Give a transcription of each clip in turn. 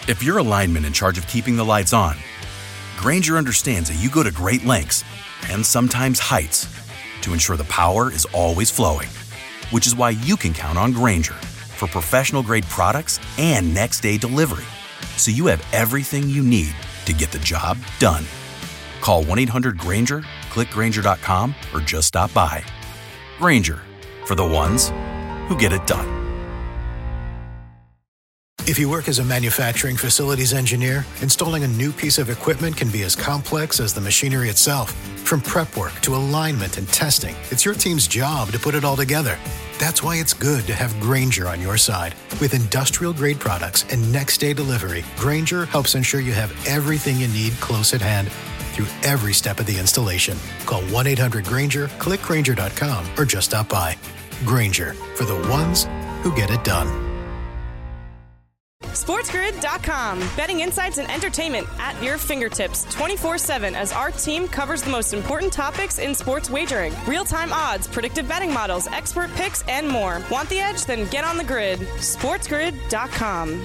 If you're a lineman in charge of keeping the lights on, Grainger understands that you go to great lengths and sometimes heights to ensure the power is always flowing, which is why you can count on Grainger for professional-grade products and next-day delivery, so you have everything you need to get the job done. Call 1-800-GRAINGER, click Grainger.com, or just stop by. Grainger, for the ones who get it done. If you work as a manufacturing facilities engineer, installing a new piece of equipment can be as complex as the machinery itself. From prep work to alignment and testing, it's your team's job to put it all together. That's why it's good to have Grainger on your side. With industrial-grade products and next-day delivery, Grainger helps ensure you have everything you need close at hand through every step of the installation. Call 1-800-GRAINGER, click Grainger.com, or just stop by. Grainger, for the ones who get it done. SportsGrid.com. Betting insights and entertainment at your fingertips 24/7 as our team covers the most important topics in sports wagering. Real-time odds, predictive betting models, expert picks, and more. Want the edge? Then get on the grid. SportsGrid.com.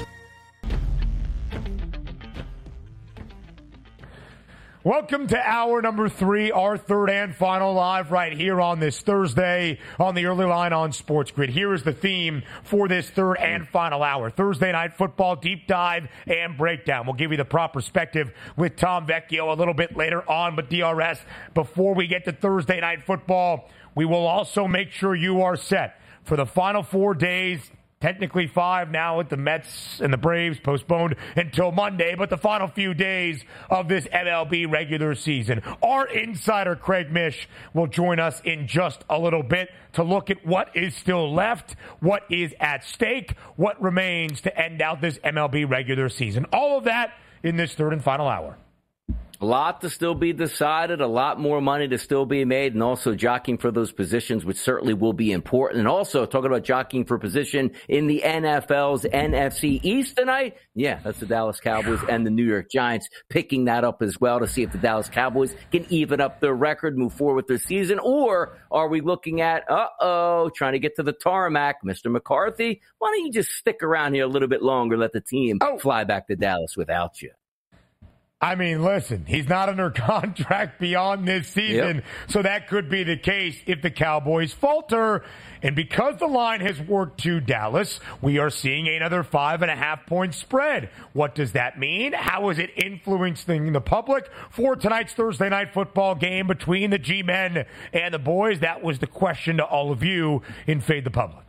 Welcome to hour number 3, our third and final live right here on this Thursday on the early line on Sports Grid. Here is the theme for this third and final hour. Thursday night football deep dive and breakdown. We'll give you the proper perspective with Tom Vecchio a little bit later on. But DRS, before we get to Thursday night football, we will also make sure you are set for the final 4 days. Technically 5 now with the Mets and the Braves postponed until Monday, but the final few days of this MLB regular season. Our insider, Craig Mish, will join us in just a little bit to look at what is still left, what is at stake, what remains to end out this MLB regular season. All of that in this third and final hour. A lot to still be decided, a lot more money to still be made, and also jockeying for those positions, which certainly will be important. And also talking about jockeying for position in the NFL's NFC East tonight. Yeah, that's the Dallas Cowboys and the New York Giants picking that up as well to see if the Dallas Cowboys can even up their record, move forward with their season, or are we looking at, trying to get to the tarmac, Mr. McCarthy? Why don't you just stick around here a little bit longer, let the team fly back to Dallas without you? I mean, listen, he's not under contract beyond this season, so that could be the case if the Cowboys falter. And because the line has worked to Dallas, we are seeing another 5.5-point spread. What does that mean? How is it influencing the public for tonight's Thursday night football game between the G-men and the boys? That was the question to all of you in Fade the Public.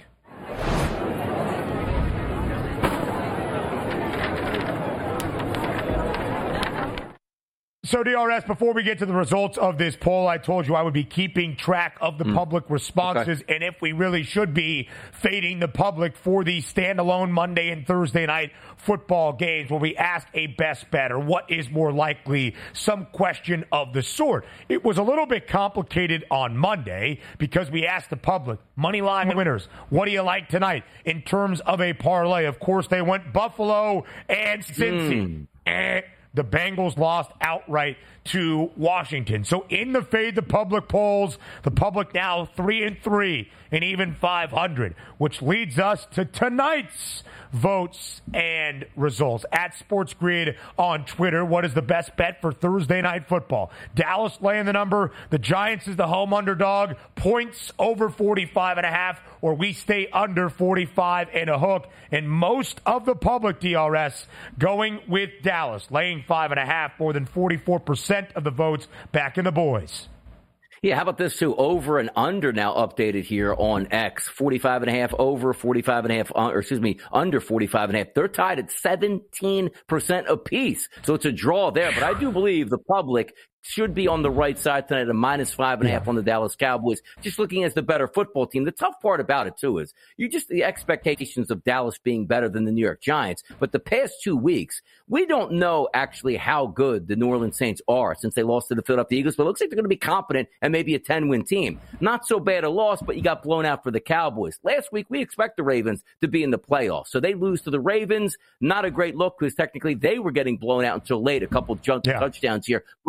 So, DRS, before we get to the results of this poll, I told you I would be keeping track of the public responses and if we really should be fading the public for the standalone Monday and Thursday night football games where we ask a best bet or what is more likely, some question of the sort. It was a little bit complicated on Monday because we asked the public, money line winners, what do you like tonight in terms of a parlay? Of course, they went Buffalo and Cincy. The Bengals lost outright to Washington. So in the Fade the Public polls, the public now 3-3 and even 500, which leads us to tonight's votes and results. At Sports Grid on Twitter, what is the best bet for Thursday night football? Dallas laying the number. The Giants is the home underdog. Points over 45.5, or we stay under 45 and a hook. And most of the public, DRS, going with Dallas, laying 5.5, more than 44% of the votes back in the boys. Yeah, how about this too? Over and under now updated here on X. 45.5 over, 45.5, under 45.5. They're tied at 17% apiece. So it's a draw there. But I do believe the public should be on the right side tonight, a -5.5 on the Dallas Cowboys. Just looking as the better football team. The tough part about it, too, is the expectations of Dallas being better than the New York Giants. But the past 2 weeks, we don't know actually how good the New Orleans Saints are since they lost to the Philadelphia Eagles. But it looks like they're going to be competent and maybe a 10-win team. Not so bad a loss, but you got blown out for the Cowboys. Last week, we expect the Ravens to be in the playoffs. So they lose to the Ravens. Not a great look because technically they were getting blown out until late. A couple touchdowns here. Both of those at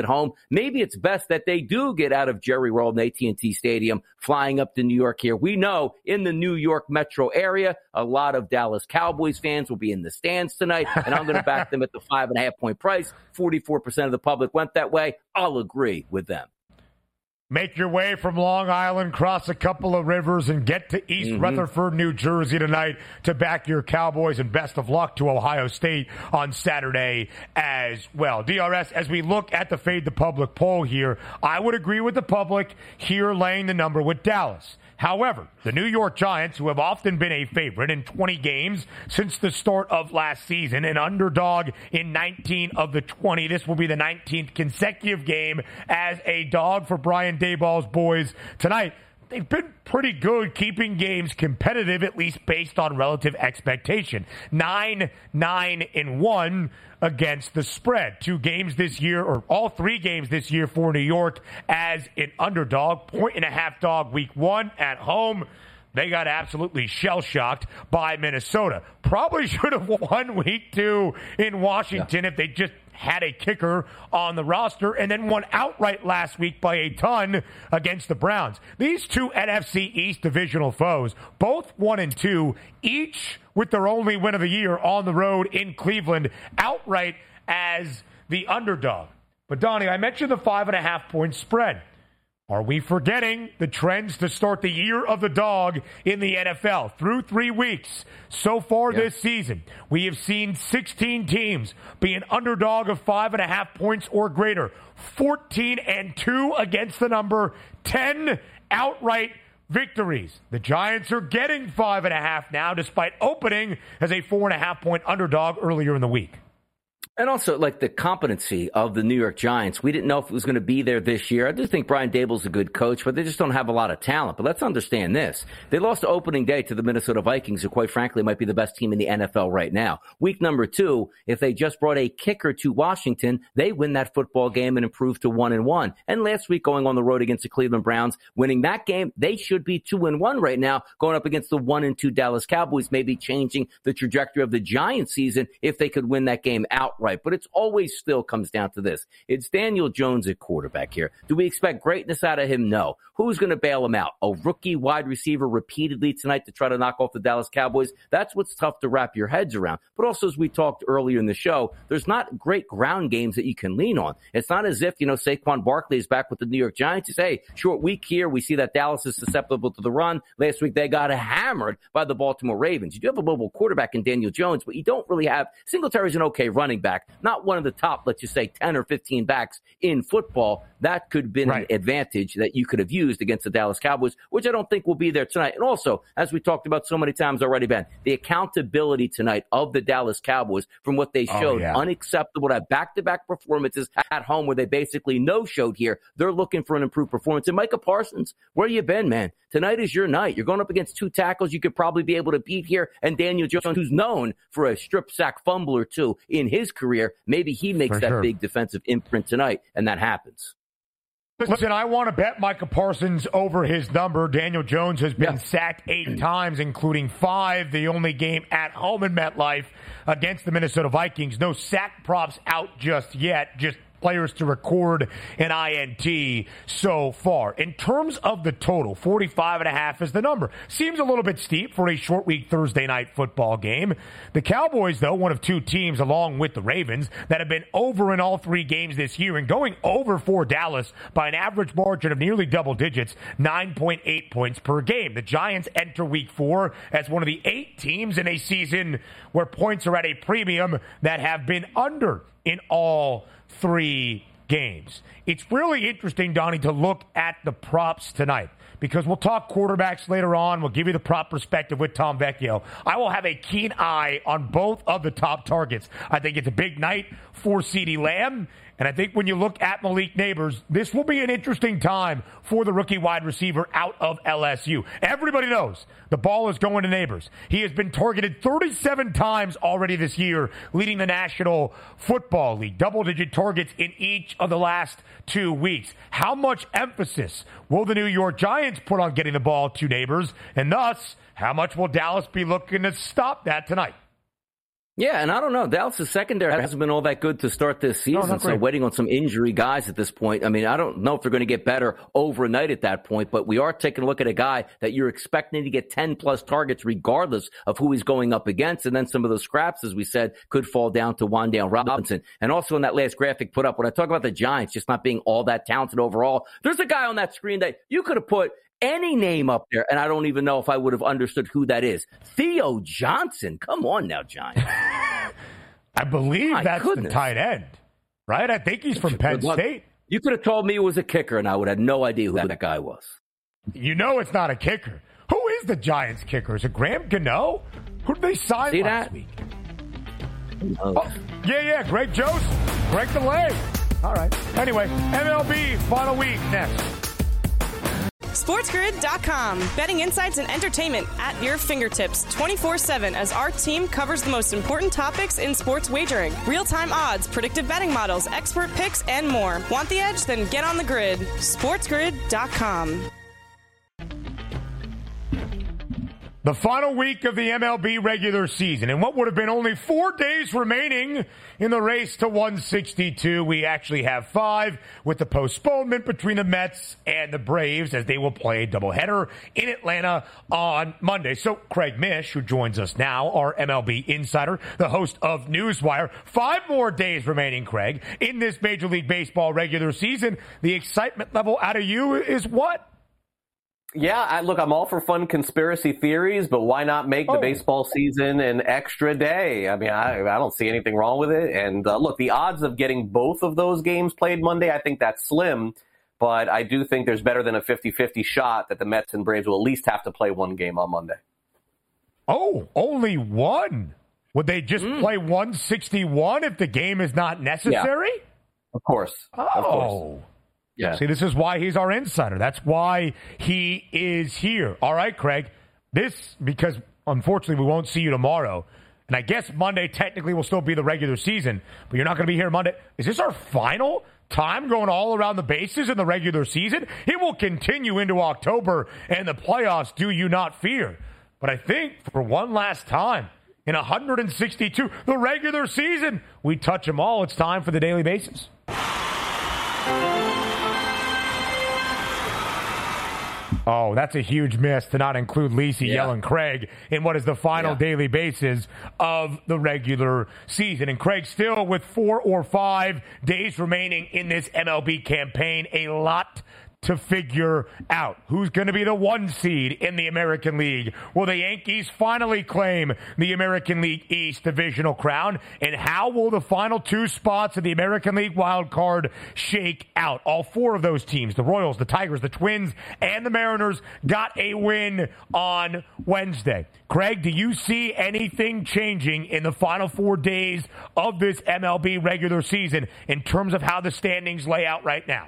at home. Maybe it's best that they do get out of Jerry World and AT&T Stadium, flying up to New York here. We know in the New York metro area, a lot of Dallas Cowboys fans will be in the stands tonight, and I'm going to back them at the 5.5-point price. 44% of the public went that way. I'll agree with them. Make your way from Long Island, cross a couple of rivers, and get to East Rutherford, New Jersey tonight to back your Cowboys, and best of luck to Ohio State on Saturday as well. DRS, as we look at the Fade the Public poll here, I would agree with the public here laying the number with Dallas. However, the New York Giants, who have often been a favorite in 20 games since the start of last season, an underdog in 19 of the 20. This will be the 19th consecutive game as a dog for Brian Daboll's boys tonight. They've been pretty good keeping games competitive, at least based on relative expectation. 9-9-1 against the spread. 2 games this year, or all 3 games this year for New York as an underdog. 1.5 dog week 1 at home. They got absolutely shell-shocked by Minnesota. Probably should have won week 2 in Washington if they just had a kicker on the roster, and then won outright last week by a ton against the Browns. These 2 NFC East divisional foes, both 1-2, each with their only win of the year on the road in Cleveland, outright as the underdog. But Donnie, I mentioned the 5.5-point spread. Are we forgetting the trends to start the year of the dog in the NFL? Through 3 weeks so far this season, we have seen 16 teams be an underdog of 5.5 points or greater. 14-2 against the number, 10 outright victories. The Giants are getting 5.5 now, despite opening as a 4.5-point underdog earlier in the week. And also, like, the competency of the New York Giants. We didn't know if it was going to be there this year. I do think Brian Daboll's a good coach, but they just don't have a lot of talent. But let's understand this. They lost opening day to the Minnesota Vikings, who quite frankly might be the best team in the NFL right now. Week number 2, if they just brought a kicker to Washington, they win that football game and improve to 1-1. And last week, going on the road against the Cleveland Browns, winning that game, they should be 2-1 right now, going up against the 1-2 Dallas Cowboys, maybe changing the trajectory of the Giants season if they could win that game outright. But it's always still comes down to this. It's Daniel Jones at quarterback here. Do we expect greatness out of him? No. Who's going to bail him out? A rookie wide receiver repeatedly tonight to try to knock off the Dallas Cowboys? That's what's tough to wrap your heads around. But also, as we talked earlier in the show, there's not great ground games that you can lean on. It's not as if, Saquon Barkley is back with the New York Giants. You say, short week here. We see that Dallas is susceptible to the run. Last week, they got hammered by the Baltimore Ravens. You do have a mobile quarterback in Daniel Jones, but you don't really have. Singletary's an okay running back. Not one of the top, let's just say, 10 or 15 backs in football. That could have been an advantage that you could have used against the Dallas Cowboys, which I don't think will be there tonight. And also, as we talked about so many times already, Ben, the accountability tonight of the Dallas Cowboys from what they showed, unacceptable to have back-to-back performances at home where they basically no-showed here. They're looking for an improved performance. And Micah Parsons, where you been, man? Tonight is your night. You're going up against 2 tackles you could probably be able to beat here, and Daniel Jones, who's known for a strip sack fumble or 2 in his career. Maybe he makes that big defensive imprint tonight, and that happens. Listen, I want to bet Micah Parsons over his number. Daniel Jones has been sacked 8 times, including 5, the only game at home in MetLife against the Minnesota Vikings. No sack props out just yet, just players to record an INT so far. In terms of the total, 45.5 is the number. Seems a little bit steep for a short week Thursday night football game. The Cowboys, though, one of 2 teams along with the Ravens that have been over in all 3 games this year and going over for Dallas by an average margin of nearly double digits, 9.8 points per game. The Giants enter week 4 as one of the 8 teams in a season where points are at a premium that have been under in all 3 games. It's really interesting, Donnie, to look at the props tonight because we'll talk quarterbacks later on. We'll give you the prop perspective with Tom Vecchio. I will have a keen eye on both of the top targets. I think it's a big night for CeeDee Lamb. And I think when you look at Malik Nabers, this will be an interesting time for the rookie wide receiver out of LSU. Everybody knows the ball is going to Nabers. He has been targeted 37 times already this year, leading the National Football League. Double-digit targets in each of the last 2 weeks. How much emphasis will the New York Giants put on getting the ball to Nabers? And thus, how much will Dallas be looking to stop that tonight? Yeah, and I don't know. Dallas' secondary hasn't been all that good to start this season, so waiting on some injury guys at this point. I mean, I don't know if they're going to get better overnight at that point, but we are taking a look at a guy that you're expecting to get 10-plus targets regardless of who he's going up against, and then some of those scraps, as we said, could fall down to Wan'Dale Robinson. And also in that last graphic put up, when I talk about the Giants just not being all that talented overall, there's a guy on that screen that you could have put any name up there, and I don't even know if I would have understood who that is. Theo Johnson. Come on now, Giants. I believe that's the tight end, right? I think he's from Penn State. You could have told me it was a kicker, and I would have no idea who that guy was. You know it's not a kicker. Who is the Giants kicker? Is it Graham Gano? Who did they sign last week? Oh, yeah, Greg Joseph. Greg DeLay. All right. Anyway, MLB final week next. SportsGrid.com. Betting insights and entertainment at your fingertips 24/7 as our team covers the most important topics in sports wagering. Real-time odds, predictive betting models, expert picks, and more. Want the edge? Then get on the grid. SportsGrid.com. The final week of the MLB regular season, and what would have been only 4 days remaining in the race to 162. We actually have 5 with the postponement between the Mets and the Braves as they will play a doubleheader in Atlanta on Monday. So Craig Mish, who joins us now, our MLB insider, the host of Newswire. 5 more days remaining, Craig, in this Major League Baseball regular season. The excitement level out of you is what? Yeah, look, I'm all for fun conspiracy theories, but why not make the baseball season an extra day? I mean, I don't see anything wrong with it. And look, the odds of getting both of those games played Monday, I think that's slim. But I do think there's better than a 50-50 shot that the Mets and Braves will at least have to play one game on Monday. Oh, only one? Would they just play 161 if the game is not necessary? Yeah. Of course. Of course. Yeah. See, this is why he's our insider. That's why he is here. All right, Craig. Because unfortunately we won't see you tomorrow. And I guess Monday technically will still be the regular season, but you're not going to be here Monday. Is this our final time going all around the bases in the regular season? It will continue into October and the playoffs, do you not fear. But I think for one last time in 162, the regular season, we touch them all. It's time for the Daily Bases. Oh, that's a huge miss to not include Lisi yelling Craig in what is the final Daily Bases of the regular season. And Craig still with 4 or 5 days remaining in this MLB campaign. A lot to figure out. Who's going to be the 1 seed in the American League? Will the Yankees finally claim the American League East divisional crown? And how will the final 2 spots of the American League wild card shake out? All 4 of those teams, the Royals, the Tigers, the Twins, and the Mariners, got a win on Wednesday. Craig, do you see anything changing in the final 4 days of this MLB regular season in terms of how the standings lay out right now?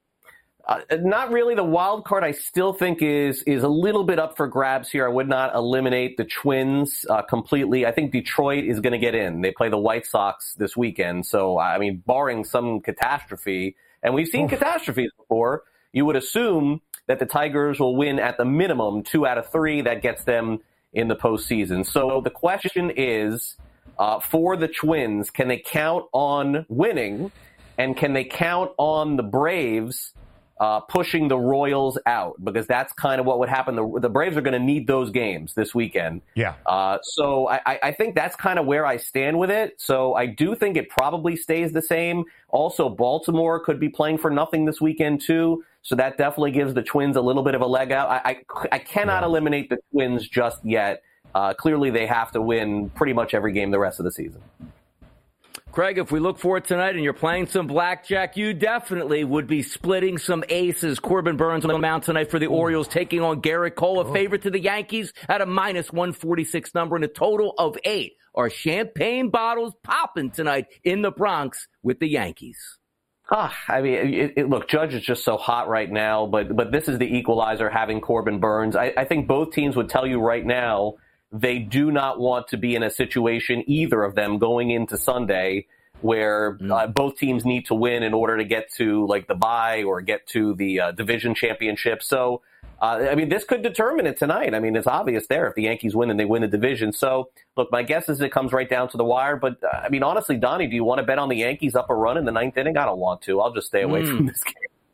Not really. The wild card, I still think, is a little bit up for grabs here. I would not eliminate the Twins completely. I think Detroit is going to get in. They play the White Sox this weekend. So, I mean, barring some catastrophe, and we've seen catastrophes before, you would assume that the Tigers will win at the minimum 2 out of 3. That gets them in the postseason. So the question is, for the Twins, can they count on winning, and can they count on the Braves pushing the Royals out? Because that's kind of what would happen. The Braves are going to need those games this weekend. Yeah. So I think that's kind of where I stand with it. So I do think it probably stays the same. Also, Baltimore could be playing for nothing this weekend too. So that definitely gives the Twins a little bit of a leg out. I cannot eliminate the Twins just yet. Clearly they have to win pretty much every game the rest of the season. Craig, if we look forward tonight and you're playing some blackjack, you definitely would be splitting some aces. Corbin Burns on the mound tonight for the Orioles, taking on Garrett Cole, a favorite to the Yankees at a minus 146 number, and a total of 8. Are champagne bottles popping tonight in the Bronx with the Yankees? I mean, look, Judge is just so hot right now, but this is the equalizer, having Corbin Burns. I think both teams would tell you right now they do not want to be in a situation, either of them, going into Sunday where both teams need to win in order to get to like the bye or get to the division championship. So I mean, this could determine it tonight. I mean, it's obvious there. If the Yankees win, then they win the division. So, look, my guess is it comes right down to the wire. But, I mean, honestly, Donnie, do you want to bet on the Yankees up a run in the ninth inning? I don't want to. I'll just stay away from this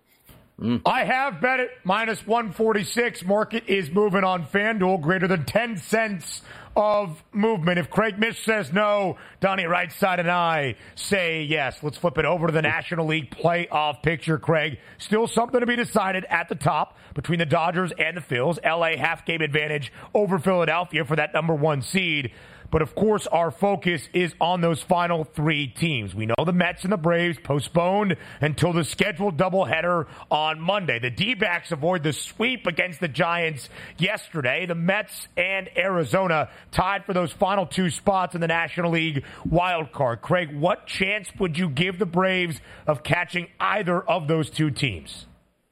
game. I have bet it minus 146. Market is moving on FanDuel, greater than 10 cents of movement. If Craig Mish says no, Donnie Rightside and I say yes. Let's flip it over to the National League playoff picture, Craig. Still something to be decided at the top between the Dodgers and the Phils. LA half-game advantage over Philadelphia for that number 1 seed. But, of course, our focus is on those final 3 teams. We know the Mets and the Braves postponed until the scheduled doubleheader on Monday. The D-backs avoid the sweep against the Giants yesterday. The Mets and Arizona tied for those final 2 spots in the National League wild card. Craig, what chance would you give the Braves of catching either of those 2 teams?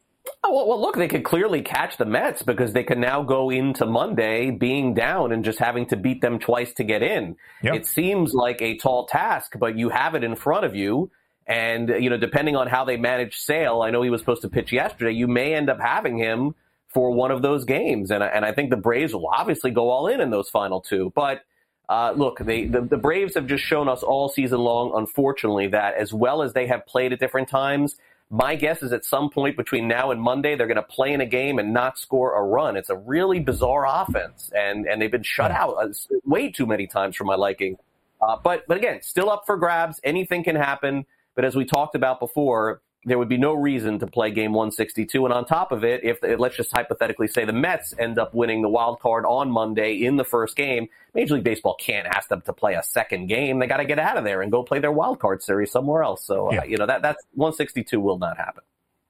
Oh, well, look, they could clearly catch the Mets because they can now go into Monday being down and just having to beat them twice to get in. Yep. It seems like a tall task, but you have it in front of you. And, depending on how they manage Sale, I know he was supposed to pitch yesterday, you may end up having him for one of those games. And I think the Braves will obviously go all in those final 2. But look, the Braves have just shown us all season long, unfortunately, that as well as they have played at different times, my guess is at some point between now and Monday, they're going to play in a game and not score a run. It's a really bizarre offense, and they've been shut out way too many times for my liking. But again, still up for grabs. Anything can happen. But as we talked about before, there would be no reason to play game 162. And on top of it, let's just hypothetically say the Mets end up winning the wild card on Monday in the first game, Major League Baseball can't ask them to play a second game. They got to get out of there and go play their wild card series somewhere else. So, that's 162 will not happen.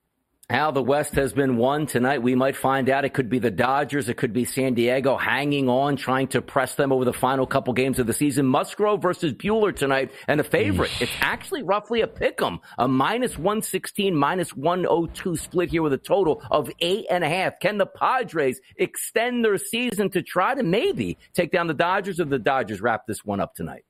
How the West has been won tonight, we might find out. It could be the Dodgers. It could be San Diego hanging on, trying to press them over the final couple games of the season. Musgrove versus Buehler tonight, and a favorite. It's actually roughly a pick'em, a minus 116, minus 102 split here with a total of 8.5. Can the Padres extend their season to try to maybe take down the Dodgers, or the Dodgers wrap this one up tonight?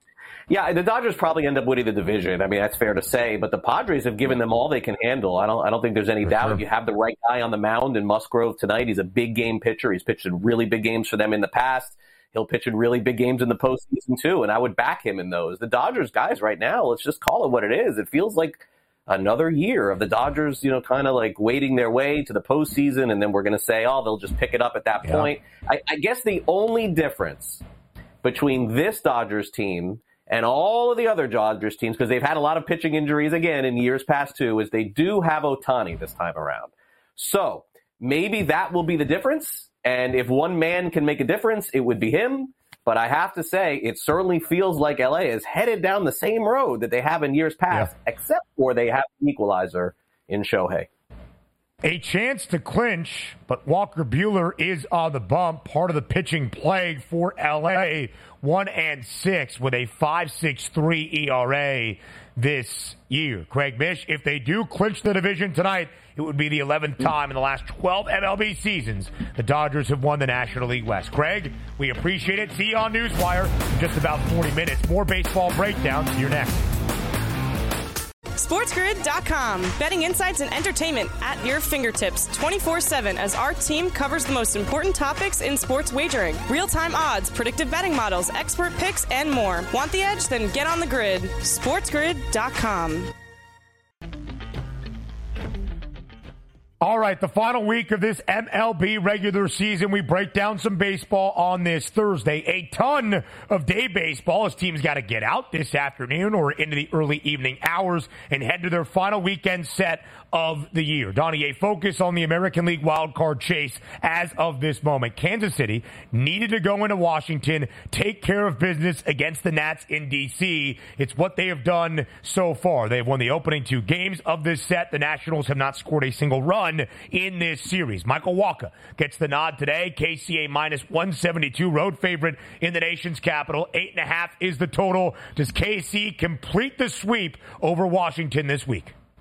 Yeah, the Dodgers probably end up winning the division. I mean, that's fair to say. But the Padres have given them all they can handle. I don't think there's any doubt. If you have the right guy on the mound in Musgrove tonight, he's a big game pitcher. He's pitched in really big games for them in the past. He'll pitch in really big games in the postseason too, and I would back him in those. The Dodgers guys right now, let's just call it what it is. It feels like another year of the Dodgers, kind of like wading their way to the postseason, and then we're going to say, they'll just pick it up at that point. I guess the only difference between this Dodgers team and all of the other Dodgers teams, because they've had a lot of pitching injuries again in years past too, is they do have Ohtani this time around. So maybe that will be the difference. And if one man can make a difference, it would be him. But I have to say, it certainly feels like LA is headed down the same road that they have in years past, except for they have an equalizer in Shohei. A chance to clinch, but Walker Buehler is on the bump. Part of the pitching plague for LA, 1-6 with a 5.63 ERA this year. Craig Mish, if they do clinch the division tonight, it would be the 11th time in the last 12 MLB seasons the Dodgers have won the National League West. Craig, we appreciate it. See you on Newswire in just about 40 minutes. More baseball breakdowns. See you next. SportsGrid.com. Betting insights and entertainment at your fingertips 24/7 as our team covers the most important topics in sports wagering. Real-time odds, predictive betting models, expert picks, and more. Want the edge? Then get on the grid. SportsGrid.com. All right, the final week of this MLB regular season. We break down some baseball on this Thursday. A ton of day baseball as teams got to get out this afternoon or into the early evening hours and head to their final weekend set of the year. Donnie, a focus on the American League wildcard chase as of this moment. Kansas City needed to go into Washington, take care of business against the Nats in D.C. It's what they have done so far. They have won the opening 2 games of this set. The Nationals have not scored a single run in this series. Michael Wacha gets the nod today. KCA minus 172, road favorite in the nation's capital. 8.5 is the total. Does KC complete the sweep over Washington this week?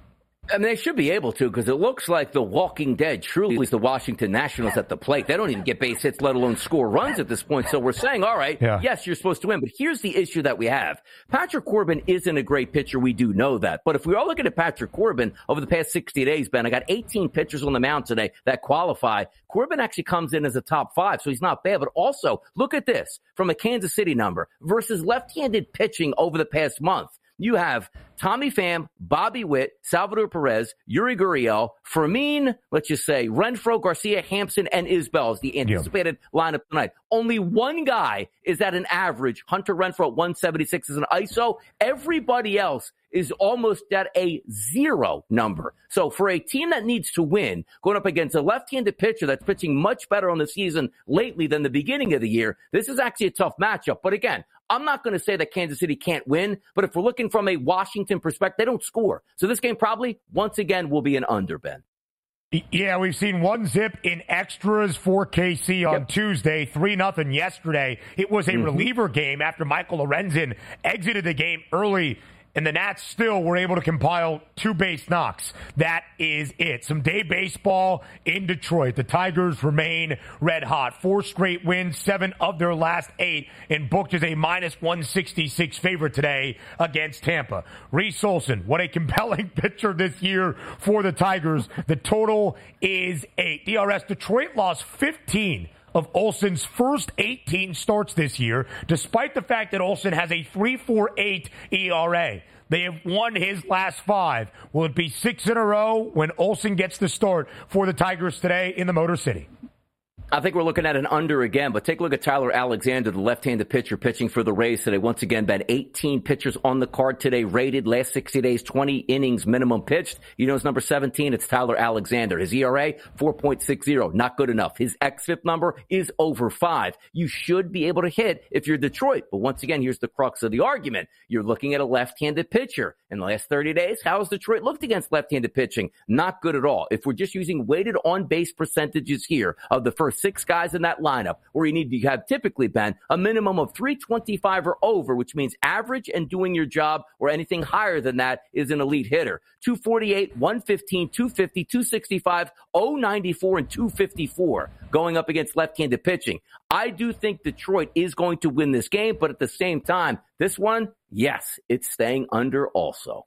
I mean, they should be able to, because it looks like the Walking Dead truly is the Washington Nationals at the plate. They don't even get base hits, let alone score runs at this point. So we're saying, all right, yes, you're supposed to win. But here's the issue that we have. Patrick Corbin isn't a great pitcher. We do know that. But if we are looking at Patrick Corbin over the past 60 days, Ben, I got 18 pitchers on the mound today that qualify. Corbin actually comes in as a top 5, so he's not bad. But also, look at this from a Kansas City number versus left-handed pitching over the past month. You have Tommy Pham, Bobby Witt, Salvador Perez, Yuri Gurriel, Fermin, let's just say Renfroe, Garcia, Hampson, and Isbell is the anticipated lineup tonight. Only one guy is at an average. Hunter Renfroe at 176 is an ISO. Everybody else is almost at a 0 number. So for a team that needs to win, going up against a left-handed pitcher that's pitching much better on the season lately than the beginning of the year, this is actually a tough matchup. But again, I'm not going to say that Kansas City can't win, but if we're looking from a Washington perspective, they don't score. So this game probably, once again, will be an under, Ben. Yeah, we've seen 1-0 in extras for KC on Tuesday, 3-0 yesterday. It was a reliever game after Michael Lorenzen exited the game early, and the Nats still were able to compile 2 base knocks. That is it. Some day baseball in Detroit. The Tigers remain red hot. 4 straight wins, 7 of their last 8, and booked as a -166 favorite today against Tampa. Reese Olson, what a compelling pitcher this year for the Tigers. The total is 8. DRS, Detroit lost 15 of Olson's first 18 starts this year, despite the fact that Olson has a 3.48 ERA. They have won his last 5. Will it be 6 in a row when Olson gets the start for the Tigers today in the Motor City? I think we're looking at an under again, but take a look at Tyler Alexander, the left-handed pitcher pitching for the Rays today. Once again, Ben, 18 pitchers on the card today, rated last 60 days, 20 innings minimum pitched. You know his number 17, it's Tyler Alexander. His ERA, 4.60, not good enough. His xFIP number is over 5. You should be able to hit if you're Detroit. But once again, here's the crux of the argument. You're looking at a left-handed pitcher. In the last 30 days, how has Detroit looked against left-handed pitching? Not good at all. If we're just using weighted on-base percentages here of the first 6 guys in that lineup, where you need to have typically, Ben, a minimum of 325 or over, which means average and doing your job, or anything higher than that is an elite hitter. 248, 115, 250, 265, 094, and 254 going up against left-handed pitching. I do think Detroit is going to win this game, but at the same time, this one, yes, it's staying under also.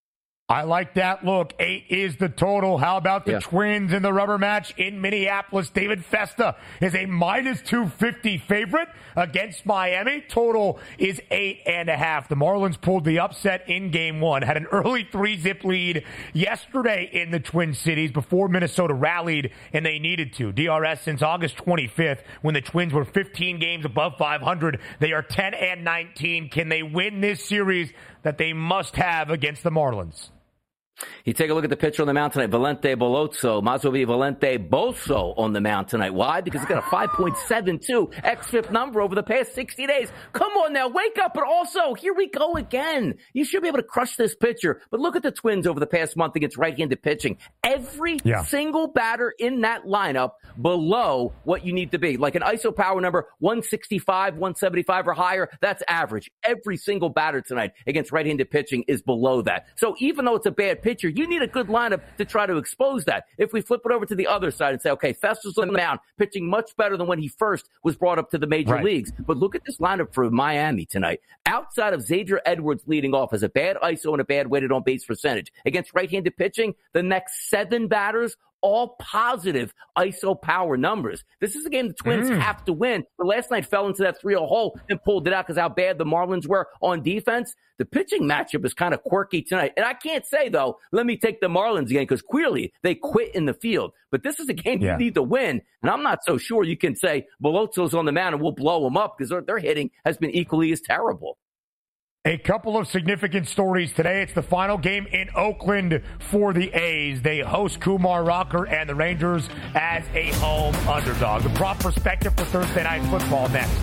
I like that look. 8 is the total. How about the Twins in the rubber match in Minneapolis? David Festa is a -250 favorite against Miami. Total is 8.5. The Marlins pulled the upset in Game 1. Had an early 3-zip lead yesterday in the Twin Cities before Minnesota rallied, and they needed to. DRS since August 25th, when the Twins were 15 games above 500. They are 10-19. Can they win this series that they must have against the Marlins? You take a look at the pitcher on the mound tonight, Valente Bolozzo, Mazovi Valente Boso on the mound tonight. Why? Because he's got a 5.72 xFIP number over the past 60 days. Come on now, wake up. But also, here we go again. You should be able to crush this pitcher. But look at the Twins over the past month against right-handed pitching. Every single batter in that lineup below what you need to be. Like an ISO power number 165, 175 or higher, that's average. Every single batter tonight against right-handed pitching is below that. So even though it's a bad pitcher, you need a good lineup to try to expose that. If we flip it over to the other side and say, okay, Festa's on the mound, pitching much better than when he first was brought up to the major leagues. But look at this lineup for Miami tonight. Outside of Xavier Edwards leading off as a bad ISO and a bad weighted on base percentage against right-handed pitching, the next 7 batters, all positive ISO power numbers. This is a game the Twins have to win. But last night fell into that 3-0 hole and pulled it out because how bad the Marlins were on defense. The pitching matchup is kind of quirky tonight. And I can't say, though, let me take the Marlins again, because clearly they quit in the field. But this is a game you need to win. And I'm not so sure you can say Bolozzo's on the mound and we'll blow them up, because their hitting has been equally as terrible. A couple of significant stories today. It's the final game in Oakland for the A's. They host Kumar Rocker and the Rangers as a home underdog. The prop perspective for Thursday Night Football next.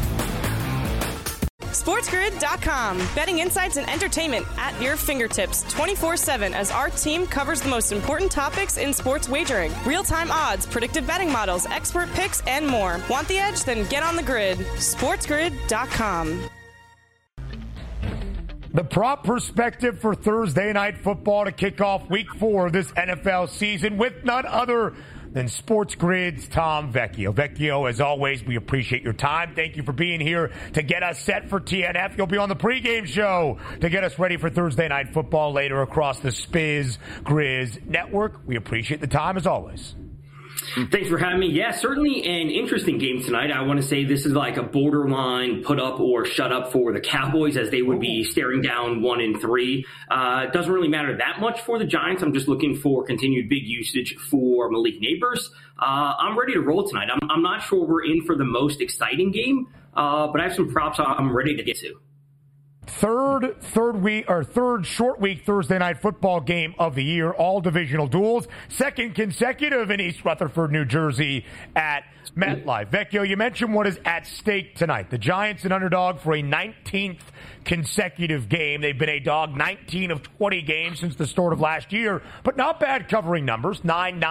SportsGrid.com. Betting insights and entertainment at your fingertips 24/7 as our team covers the most important topics in sports wagering. Real-time odds, predictive betting models, expert picks, and more. Want the edge? Then get on the grid. SportsGrid.com. The prop perspective for Thursday Night Football to kick off Week 4 of this NFL season with none other than Sports Grid's Tom Vecchio. Vecchio, as always, we appreciate your time. Thank you for being here to get us set for TNF. You'll be on the pregame show to get us ready for Thursday Night Football later across the Spiz Grizz network. We appreciate the time, as always. Thanks for having me. Yeah, certainly an interesting game tonight. I want to say this is like a borderline put up or shut up for the Cowboys, as they would be staring down 1-3. It doesn't really matter that much for the Giants. I'm just looking for continued big usage for Malik Nabers. I'm ready to roll tonight. I'm not sure we're in for the most exciting game, but I have some props I'm ready to get to. Third short week Thursday Night Football game of the year, all divisional duels. Second consecutive in East Rutherford, New Jersey at MetLife. Vecchio, you mentioned what is at stake tonight. The Giants an underdog for a 19th consecutive game. They've been a dog 19 of 20 games since the start of last year, but not bad covering numbers,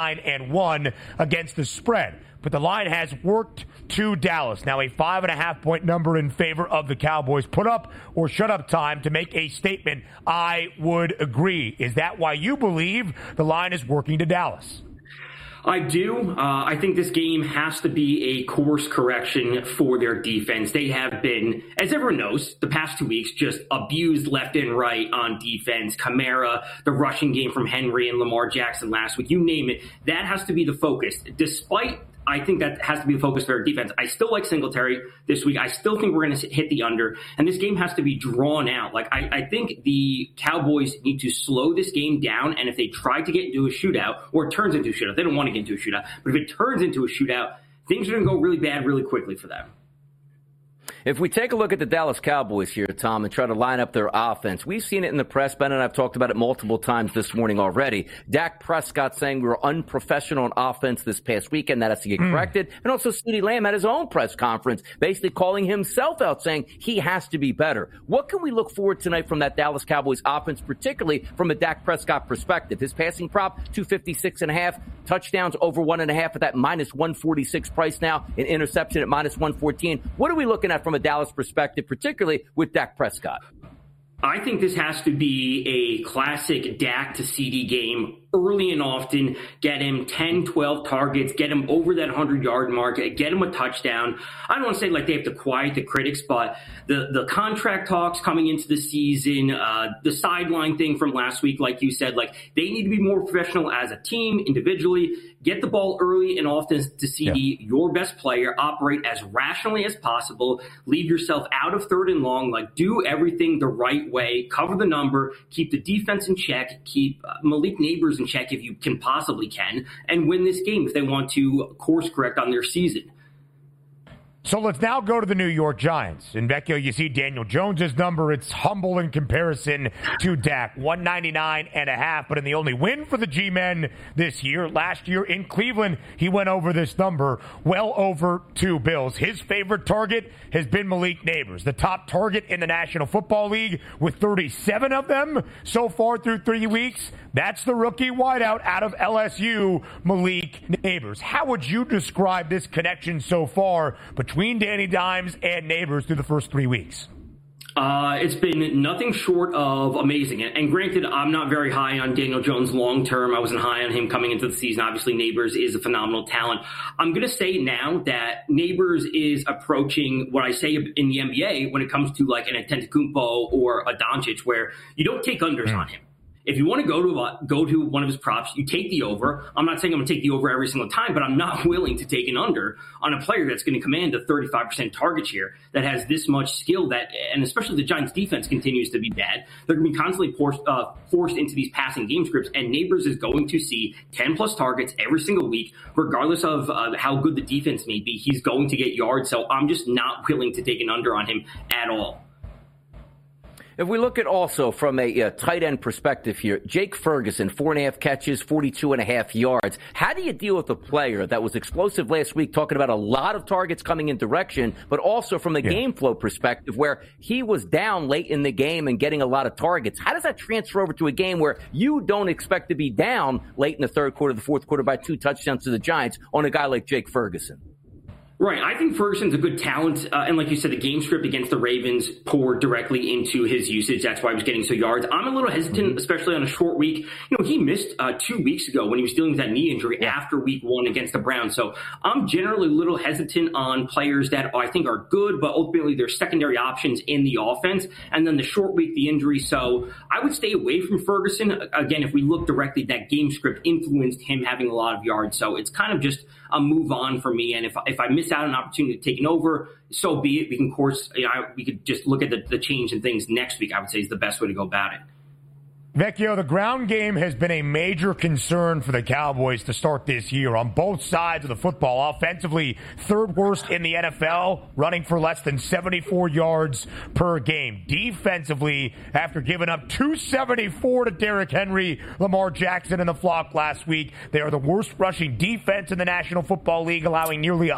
9-9-1 against the spread. But the line has worked to Dallas. Now a 5.5-point number in favor of the Cowboys. Put up or shut up time to make a statement. I would agree. Is that why you believe the line is working to Dallas? I do. I think this game has to be a course correction for their defense. They have been, as everyone knows, the past 2 weeks just abused left and right on defense. Kamara, the rushing game from Henry and Lamar Jackson last week, you name it. That has to be the focus. Despite I think that has to be the focus for our defense. I still like Singletary this week. I still think we're going to hit the under, and this game has to be drawn out. Like I think the Cowboys need to slow this game down, and if they try to get into a shootout, or it turns into a shootout, they don't want to get into a shootout, but if it turns into a shootout, things are going to go really bad really quickly for them. If we take a look at the Dallas Cowboys here, Tom, and try to line up their offense, we've seen it in the press. Ben and I have talked about it multiple times this morning already. Dak Prescott saying we were unprofessional on offense this past weekend. That has to get corrected. And also CeeDee Lamb had his own press conference, basically calling himself out, saying he has to be better. What can we look forward tonight from that Dallas Cowboys offense, particularly from a Dak Prescott perspective? His passing prop, 256.5, touchdowns over 1.5 at that minus 146 price now, an interception at minus 114. What are we looking at from a Dallas perspective, particularly with Dak Prescott? I think this has to be a classic Dak to CD game. Early and often, get him 10, 12 targets, get him over that 100-yard mark, get him a touchdown. I don't want to say like they have to quiet the critics, but the contract talks coming into the season, the sideline thing from last week, like you said, like they need to be more professional as a team, individually. Get the ball early and often to CD your best player, operate as rationally as possible, leave yourself out of third and long, like do everything the right way, cover the number, keep the defense in check, keep Malik Nabers in check if you can possibly can, and win this game if they want to course correct on their season. So let's now go to the New York Giants. In Vecchio, you see Daniel Jones's number. It's humble in comparison to Dak, 199.5. But in the only win for the G-Men this year, last year in Cleveland, he went over this number, well over 2 bills. His favorite target has been Malik Nabers, the top target in the National Football League with 37 of them so far through 3 weeks. That's the rookie wideout out of LSU, Malik Nabers. How would you describe this connection so far between Danny Dimes and Nabers through the first 3 weeks? It's been nothing short of amazing. And granted, I'm not very high on Daniel Jones long term. I wasn't high on him coming into the season. Obviously, Nabers is a phenomenal talent. I'm going to say now that Nabers is approaching what I say in the NBA when it comes to like an Antetokounmpo or a Doncic, where you don't take unders on him. If you want to go to one of his props, you take the over. I'm not saying I'm going to take the over every single time, but I'm not willing to take an under on a player that's going to command a 35% target share that has this much skill that, and especially the Giants defense continues to be bad. They're going to be constantly forced into these passing game scripts, and Nabers is going to see 10 plus targets every single week, regardless of how good the defense may be. He's going to get yards, so I'm just not willing to take an under on him at all. If we look at also from a tight end perspective here, Jake Ferguson, 4.5 catches, 42.5 yards. How do you deal with a player that was explosive last week, talking about a lot of targets coming in direction, but also from a game flow perspective where he was down late in the game and getting a lot of targets? How does that transfer over to a game where you don't expect to be down late in the third quarter, the fourth quarter by 2 touchdowns to the Giants on a guy like Jake Ferguson? Right. I think Ferguson's a good talent. And like you said, the game script against the Ravens poured directly into his usage. That's why he was getting so yards. I'm a little hesitant, especially on a short week. He missed 2 weeks ago when he was dealing with that knee injury after week 1 against the Browns. So I'm generally a little hesitant on players that I think are good, but ultimately they're secondary options in the offense. And then the short week, the injury. So I would stay away from Ferguson. Again, if we look directly, that game script influenced him having a lot of yards. So it's kind of just a move on for me. And if I miss out on an opportunity to take it over, so be it. We can, of course, we could just look at the change in things next week, I would say, is the best way to go about it. Vecchio, the ground game has been a major concern for the Cowboys to start this year on both sides of the football. Offensively, third worst in the NFL, running for less than 74 yards per game. Defensively, after giving up 274 to Derrick Henry, Lamar Jackson, and the flock last week, they are the worst rushing defense in the National Football League, allowing nearly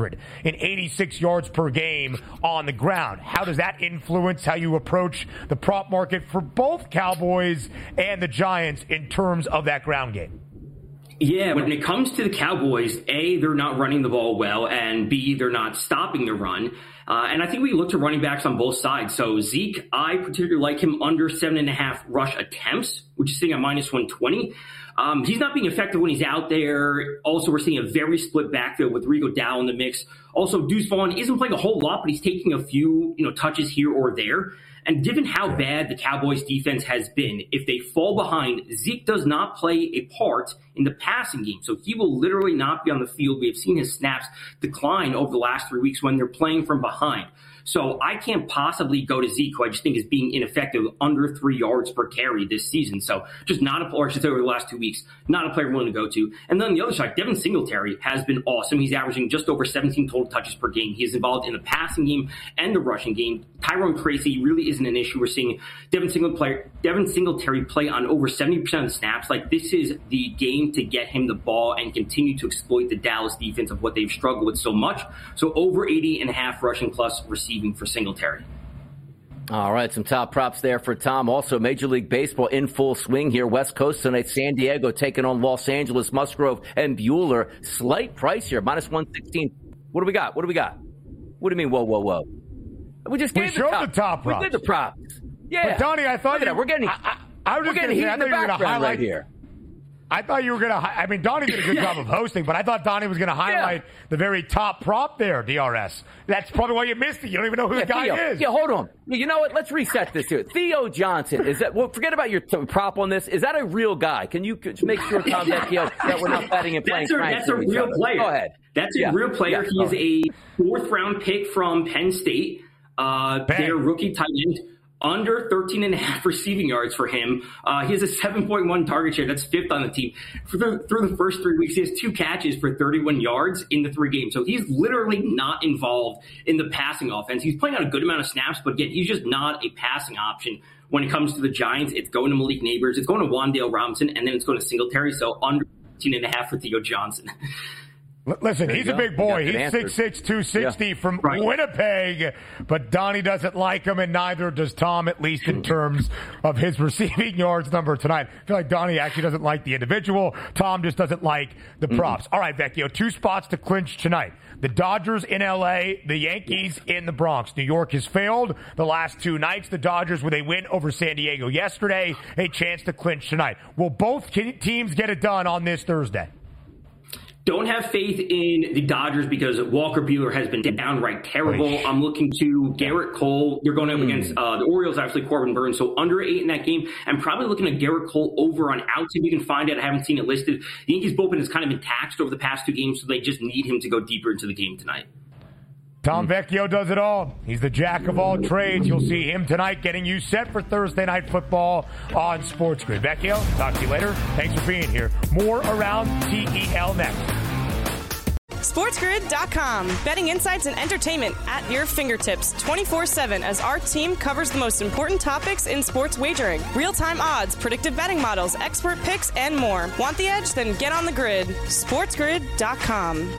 186 yards per game on the ground. How does that influence how you approach the prop market for both Cowboys and the Giants in terms of that ground game? Yeah, when it comes to the Cowboys, A, they're not running the ball well, and B, they're not stopping the run. And I think we look to running backs on both sides. So Zeke, I particularly like him under 7.5 rush attempts, which is sitting at minus 120. He's not being effective when he's out there. Also, we're seeing a very split backfield with Rico Dow in the mix. Also, Deuce Vaughn isn't playing a whole lot, but he's taking a few, touches here or there. And given how bad the Cowboys defense has been, if they fall behind, Zeke does not play a part in the passing game. So he will literally not be on the field. We have seen his snaps decline over the last 3 weeks when they're playing from behind. So I can't possibly go to Zeke, who I just think is being ineffective, under 3 yards per carry this season. So just not a player, I should say over the last 2 weeks, not a player I'm willing to go to. And then on the other side, Devin Singletary has been awesome. He's averaging just over 17 total touches per game. He is involved in the passing game and the rushing game. Tyrone Tracy really isn't an issue. We're seeing Devin Singletary play on over 70% of the snaps. Like, this is the game to get him the ball and continue to exploit the Dallas defense of what they've struggled with so much. So over 80.5 rushing plus receiving for Singletary. All right, some top props there for Tom. Also, Major League Baseball in full swing here. West Coast tonight, San Diego taking on Los Angeles, Musgrove and Bueller. Slight price here, minus 116. What do we got? What do you mean, whoa? We just gave the top props. We did the props. Yeah. But Donnie, I thought we're getting heat in the background right here. I thought you were going to, Donnie did a good job of hosting, but I thought Donnie was going to highlight the very top prop there, DRS. That's probably why you missed it. You don't even know who the guy is. Yeah, hold on. You know what? Let's reset this here. Theo Johnson, forget about your prop on this. Is that a real guy? Can you make sure, Tom Vecchio, that we're not betting and playing That's a real player. Go ahead. That's a real player. He is a 4th-round pick from Penn State. Their rookie tight end. Under 13.5 receiving yards for him. He has a 7.1 target share. That's 5th on the team. Through the first 3 weeks, he has 2 catches for 31 yards in the 3 games. So he's literally not involved in the passing offense. He's playing on a good amount of snaps, but again, he's just not a passing option. When it comes to the Giants, it's going to Malik Neighbors, it's going to Wan'Dale Robinson, and then it's going to Singletary. So under 13.5 for Theo Johnson. Listen, he's a big boy. He's 6'6", 260 from Winnipeg, but Donnie doesn't like him, and neither does Tom, at least in terms of his receiving yards number tonight. I feel like Donnie actually doesn't like the individual. Tom just doesn't like the props. All right, Vecchio, 2 spots to clinch tonight. The Dodgers in L.A., the Yankees in the Bronx. New York has failed the last 2 nights. The Dodgers, with a win over San Diego yesterday, a chance to clinch tonight. Will both teams get it done on this Thursday? Don't have faith in the Dodgers because Walker Buehler has been downright terrible. I'm looking to Garrett Cole. You're going up against the Orioles, obviously Corbin Burns. So under 8 in that game. I'm probably looking at Garrett Cole over on outs if you can find it. I haven't seen it listed. The Yankees bullpen has kind of been taxed over the past 2 games, so they just need him to go deeper into the game tonight. Tom Vecchio does it all. He's the jack of all trades. You'll see him tonight getting you set for Thursday Night Football on Sports Grid. Vecchio, talk to you later. Thanks for being here. More around TEL next. SportsGrid.com. Betting insights and entertainment at your fingertips 24/7 as our team covers the most important topics in sports wagering. Real-time odds, predictive betting models, expert picks, and more. Want the edge? Then get on the grid. SportsGrid.com.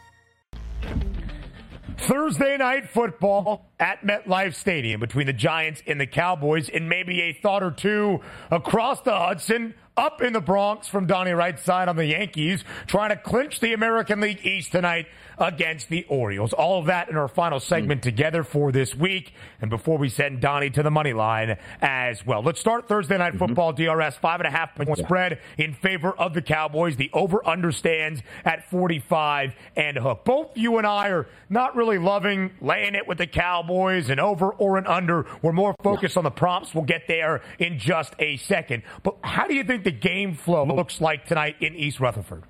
Thursday Night Football at MetLife Stadium between the Giants and the Cowboys, and maybe a thought or two across the Hudson up in the Bronx from Donnie Right side on the Yankees, trying to clinch the American League East tonight against the Orioles. All of that in our final segment together for this week. And before we send Donnie to the money line as well. Let's start Thursday Night Football. DRS, 5.5 point spread in favor of the Cowboys. The over-under stands at 45 and a hook. Both you and I are not really loving laying it with the Cowboys, an over or an under. We're more focused on the prompts. We'll get there in just a second. But how do you think the game flow looks like tonight in East Rutherford?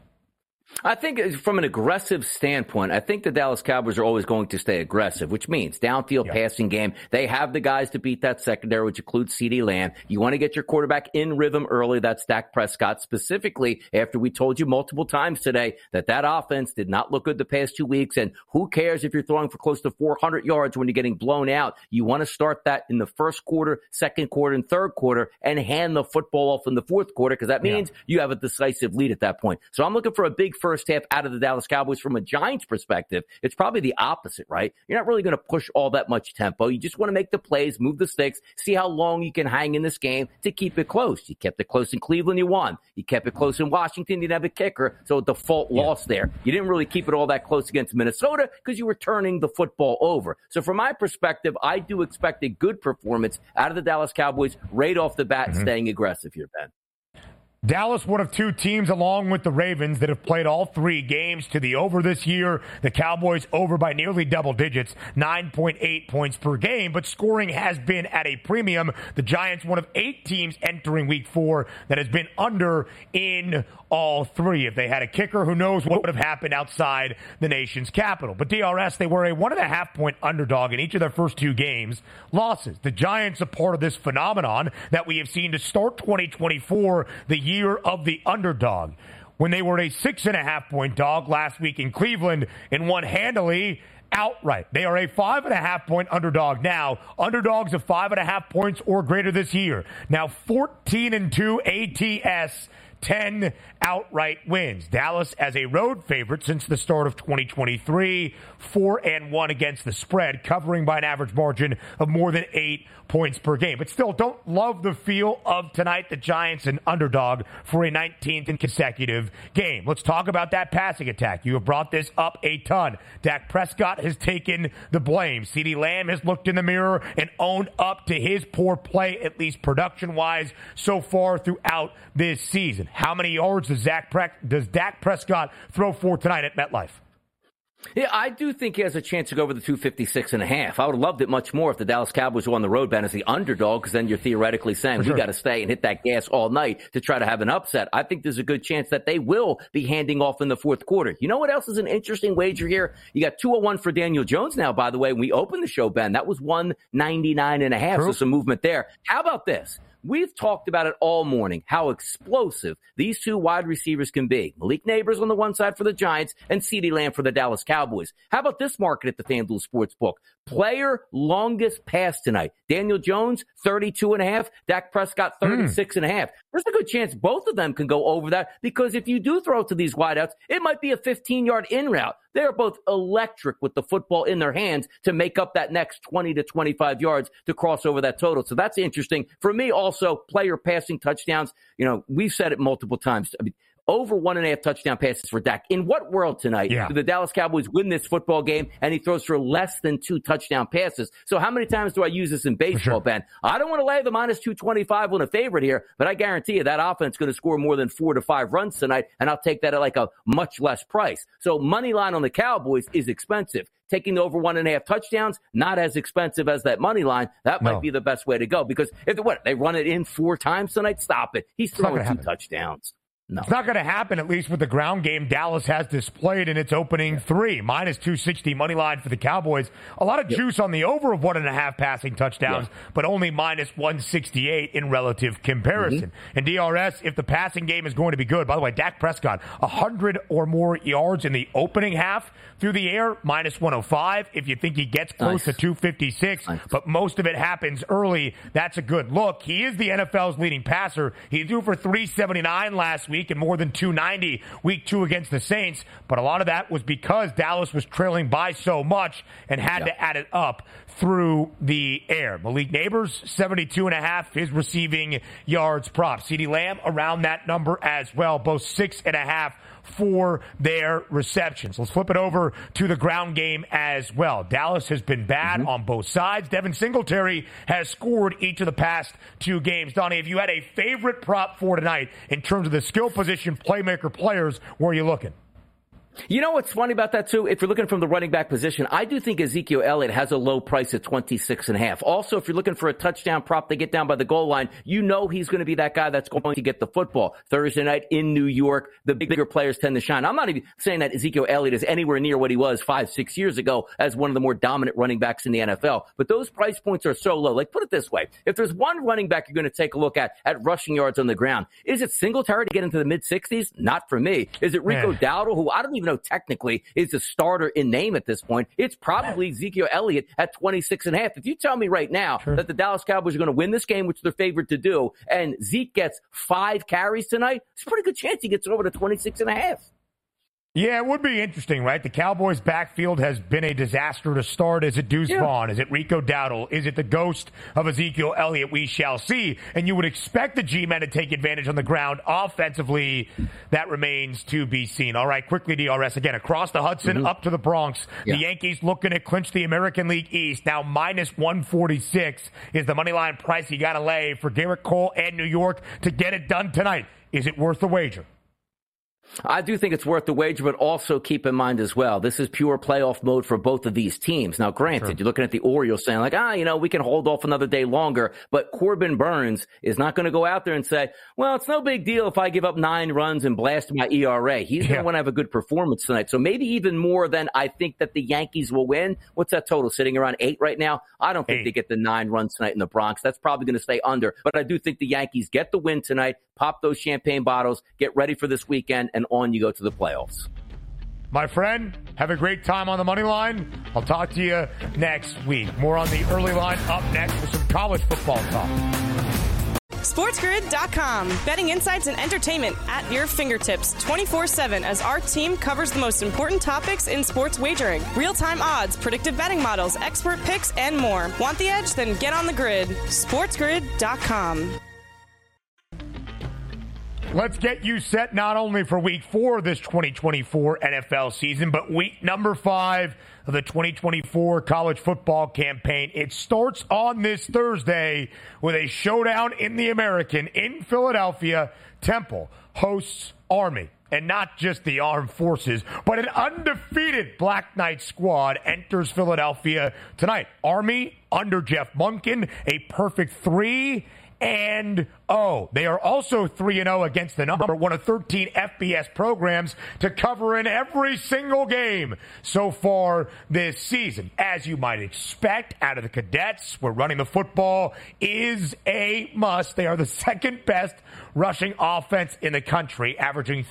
I think from an aggressive standpoint, I think the Dallas Cowboys are always going to stay aggressive, which means downfield passing game. They have the guys to beat that secondary, which includes CeeDee Lamb. You want to get your quarterback in rhythm early. That's Dak Prescott, specifically after we told you multiple times today that offense did not look good the past 2 weeks. And who cares if you're throwing for close to 400 yards when you're getting blown out? You want to start that in the first quarter, second quarter, and third quarter and hand the football off in the fourth quarter, because that means you have a decisive lead at that point. So I'm looking for a big first half out of the Dallas Cowboys. From a Giants perspective, it's probably the opposite, right? You're not really going to push all that much tempo. You just want to make the plays, move the sticks, see how long you can hang in this game to keep it close. You kept it close in Cleveland, you won. You kept it close in Washington, you didn't have a kicker, so a default loss there. You didn't really keep it all that close against Minnesota because you were turning the football over. So from my perspective, I do expect a good performance out of the Dallas Cowboys right off the bat, staying aggressive here, Ben. Dallas, one of two teams, along with the Ravens, that have played all 3 games to the over this year. The Cowboys over by nearly double digits, 9.8 points per game, but scoring has been at a premium. The Giants, one of 8 teams entering week 4 that has been under in all 3. If they had a kicker, who knows what would have happened outside the nation's capital. But DRS, they were a 1.5 point underdog in each of their first 2 games. Losses. The Giants are part of this phenomenon that we have seen to start 2024, the year of the underdog. When they were a 6.5 point dog last week in Cleveland and won handily outright. They are a 5.5 point underdog now. Underdogs of 5.5 points or greater this year. Now 14-2 ATS. 10 outright wins. Dallas as a road favorite since the start of 2023, 4-1 against the spread, covering by an average margin of more than 8 points per game. But still, don't love the feel of tonight. The Giants an underdog for a 19th consecutive game. Let's talk about that passing attack. You have brought this up a ton. Dak Prescott has taken the blame. CeeDee Lamb has looked in the mirror and owned up to his poor play, at least production-wise, so far throughout this season. How many yards does Dak Prescott throw for tonight at MetLife? Yeah, I do think he has a chance to go over the 256.5. I would have loved it much more if the Dallas Cowboys were on the road, Ben, as the underdog, because then you're theoretically saying we got to stay and hit that gas all night to try to have an upset. I think there's a good chance that they will be handing off in the fourth quarter. You know what else is an interesting wager here? You got 201 for Daniel Jones now, by the way. When we opened the show, Ben, that was 199.5, so some movement there. How about this? We've talked about it all morning, how explosive these 2 wide receivers can be. Malik Neighbors on the one side for the Giants and CeeDee Lamb for the Dallas Cowboys. How about this market at the FanDuel Sportsbook? Player longest pass tonight. Daniel Jones, 32.5. Dak Prescott, 36.5. There's a good chance both of them can go over that, because if you do throw to these wideouts, it might be a 15-yard in route. They are both electric with the football in their hands to make up that next 20 to 25 yards to cross over that total. So that's interesting. For me, also, player passing touchdowns. You know, we've said it multiple times. I mean, over 1.5 touchdown passes for Dak. In what world tonight do the Dallas Cowboys win this football game and he throws for less than 2 touchdown passes? So how many times do I use this in baseball, Ben? I don't want to lay the minus 225 on a favorite here, but I guarantee you that offense is going to score more than 4 to 5 runs tonight, and I'll take that at like a much less price. So money line on the Cowboys is expensive. Taking the over 1.5 touchdowns, not as expensive as that money line. That might be the best way to go, because if they run it in 4 times tonight, stop it. He's throwing 2 touchdowns. No. It's not going to happen, at least with the ground game Dallas has displayed in its opening 3. Minus 260 money line for the Cowboys. A lot of juice on the over of 1.5 passing touchdowns, but only minus 168 in relative comparison. And DRS, if the passing game is going to be good, by the way, Dak Prescott, 100 or more yards in the opening half through the air, minus 105. If you think he gets close to 256, but most of it happens early, that's a good look. He is the NFL's leading passer. He threw for 379 last week. week and more than 290 week 2 against the Saints. But a lot of that was because Dallas was trailing by so much and had to add it up through the air. Malik Neighbors, 72.5, his receiving yards prop. CeeDee Lamb around that number as well, both 6.5 for their receptions. Let's flip it over to the ground game as well. Dallas has been bad on both sides. Devin Singletary has scored each of the past 2 games. Donnie, if you had a favorite prop for tonight in terms of the skill position playmaker players, where are you looking? You know what's funny about that, too? If you're looking from the running back position, I do think Ezekiel Elliott has a low price at 26.5. Also, if you're looking for a touchdown prop to get down by the goal line, you know he's going to be that guy that's going to get the football. Thursday night in New York, the bigger players tend to shine. I'm not even saying that Ezekiel Elliott is anywhere near what he was 5-6 years ago as one of the more dominant running backs in the NFL. But those price points are so low. Like, put it this way. If there's one running back you're going to take a look at rushing yards on the ground, is it Singletary to get into the mid-60s? Not for me. Is it Rico Dowdle, who I don't even know technically is a starter in name at this point? It's probably Ezekiel Elliott at 26.5. If you tell me right now that the Dallas Cowboys are going to win this game, which they're favored to do, and Zeke gets 5 carries tonight, it's a pretty good chance he gets over to 26.5. Yeah, it would be interesting, right? The Cowboys' backfield has been a disaster to start. Is it Deuce Vaughn? Is it Rico Dowdle? Is it the ghost of Ezekiel Elliott? We shall see. And you would expect the G-men to take advantage on the ground. Offensively, that remains to be seen. All right, quickly, DRS. Again, across the Hudson, up to the Bronx. The Yankees looking to clinch the American League East. Now, minus 146 is the money line price you got to lay for Garrett Cole and New York to get it done tonight. Is it worth the wager? I do think it's worth the wager, but also keep in mind as well, this is pure playoff mode for both of these teams. Now, granted, you're looking at the Orioles saying like, we can hold off another day longer, but Corbin Burns is not going to go out there and say, well, it's no big deal if I give up 9 runs and blast my ERA. He's going to want to have a good performance tonight. So maybe even more than I think that the Yankees will win. What's that total? Sitting around 8 right now? I don't think they get the 9 runs tonight in the Bronx. That's probably going to stay under, but I do think the Yankees get the win tonight, pop those champagne bottles, get ready for this weekend, and on you go to the playoffs. My friend, have a great time on the money line. I'll talk to you next week. More on the early line up next with some college football talk. SportsGrid.com. Betting insights and entertainment at your fingertips 24/7 as our team covers the most important topics in sports wagering. Real-time odds, predictive betting models, expert picks, and more. Want the edge? Then get on the grid. SportsGrid.com. Let's get you set not only for week 4 of this 2024 NFL season, but week number 5 of the 2024 college football campaign. It starts on this Thursday with a showdown in the American in Philadelphia. Temple hosts Army. And not just the armed forces, but an undefeated Black Knight squad enters Philadelphia tonight. Army under Jeff Monken, a perfect 3-0. They are also 3-0 against the number one of 13 FBS programs to cover in every single game so far this season. As you might expect out of the Cadets, where running the football is a must. They are the second best rushing offense in the country, averaging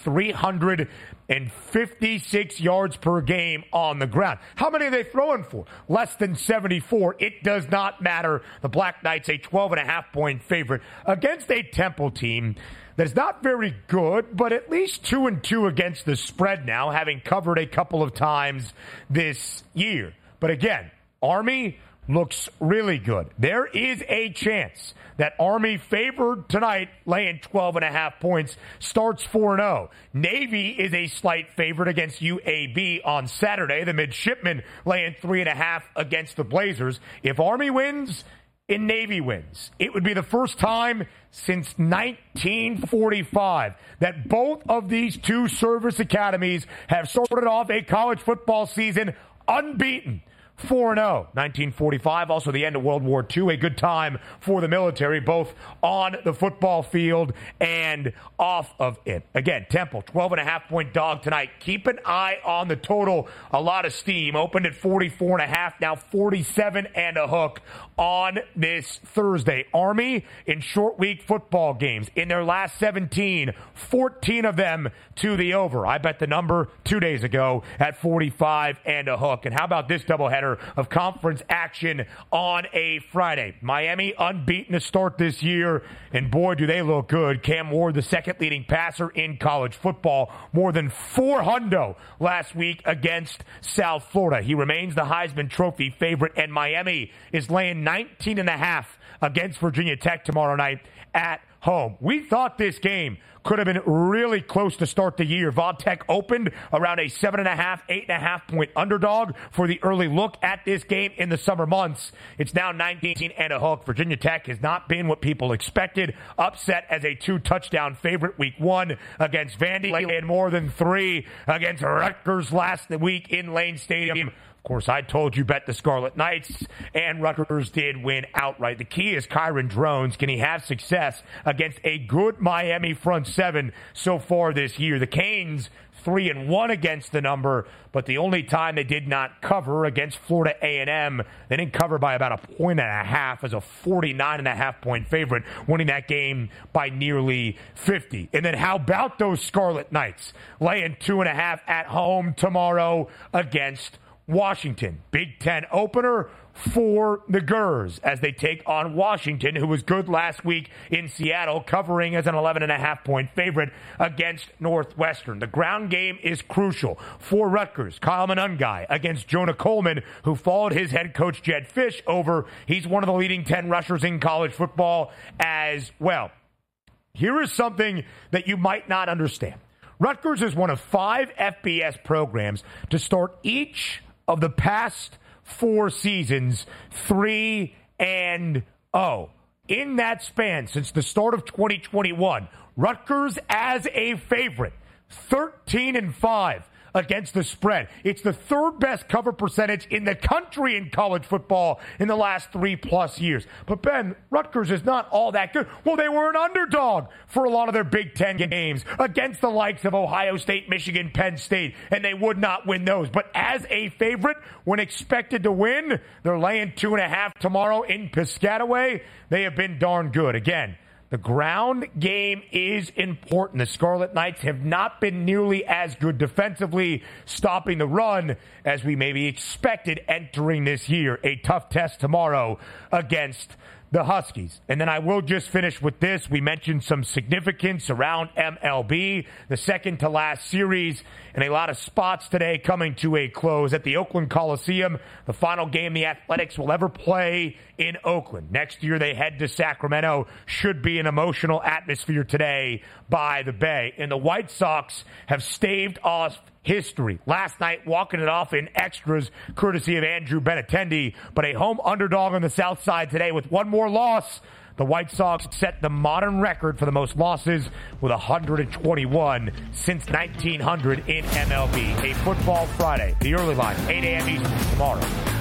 356 yards per game on the ground. How many are they throwing for? Less than 74. It does not matter. The Black Knights, a 12.5-point favorite against a Temple team that is not very good, but at least 2-2 against the spread now, having covered a couple of times this year. But again, Army looks really good. There is a chance that Army, favored tonight, laying 12.5 points, starts 4-0. Navy is a slight favorite against UAB on Saturday. The Midshipmen laying 3.5 against the Blazers. If Army wins and Navy wins, it would be the first time since 1945 that both of these two service academies have started off a college football season unbeaten. 4-0, 1945, also the end of World War II, a good time for the military, both on the football field and off of it. Again, Temple, 12.5-point dog tonight. Keep an eye on the total. A lot of steam. Opened at 44.5, now 47 and a hook on this Thursday. Army in short week football games. In their last 17, 14 of them to the over. I bet the number 2 days ago at 45 and a hook. And how about this doubleheader epicenter of conference action on a Friday. Miami unbeaten to start this year, and boy, do they look good. Cam Ward, the second leading passer in college football, more than 400 last week against South Florida. He remains the Heisman Trophy favorite, and Miami is laying 19.5 against Virginia Tech tomorrow night at home. We thought this game could have been really close to start the year. Vodtech opened around a 7.5, 8.5 point underdog for the early look at this game in the summer months. It's now 19 and a hook. Virginia Tech has not been what people expected. Upset as a 2-touchdown favorite week 1 against Vandy, and more than 3 against Rutgers last week in Lane Stadium. Of course, I told you bet the Scarlet Knights, and Rutgers did win outright. The key is Kyron Drones. Can he have success against a good Miami front seven so far this year? The Canes 3-1 against the number, but the only time they did not cover against Florida A&M, they didn't cover by about 1.5 points as a 49.5 point favorite, winning that game by nearly 50. And then how about those Scarlet Knights laying 2.5 at home tomorrow against Washington? Big Ten opener for the Gers as they take on Washington, who was good last week in Seattle, covering as an 11.5 point favorite against Northwestern. The ground game is crucial for Rutgers. Kyle Monangai against Jonah Coleman, who followed his head coach Jedd Fisch over. He's one of the leading 10 rushers in college football as well. Here is something that you might not understand. Rutgers is one of 5 FBS programs to start each of the past 4 seasons 3-0. In that span, since the start of 2021, Rutgers as a favorite, 13-5 against the spread. It's the 3rd best cover percentage in the country in college football in the last 3+ years. But Ben, Rutgers is not all that good. Well, they were an underdog for a lot of their Big Ten games against the likes of Ohio State, Michigan, Penn State, and they would not win those. But as a favorite, when expected to win, they're laying 2.5 tomorrow in Piscataway. They have been darn good. Again, the ground game is important. The Scarlet Knights have not been nearly as good defensively, stopping the run as we maybe expected entering this year. A tough test tomorrow against the Huskies. And then I will just finish with this. We mentioned some significance around MLB, the second to last series, and a lot of spots today coming to a close at the Oakland Coliseum, the final game the Athletics will ever play in Oakland. Next year they head to Sacramento. Should be an emotional atmosphere today by the Bay. And the White Sox have staved off history last night, walking it off in extras courtesy of Andrew Benintendi, but a home underdog on the south side today with one more loss. The White Sox set the modern record for the most losses with 121 since 1900 in MLB. A Football Friday, the early line, 8 a.m. Eastern tomorrow.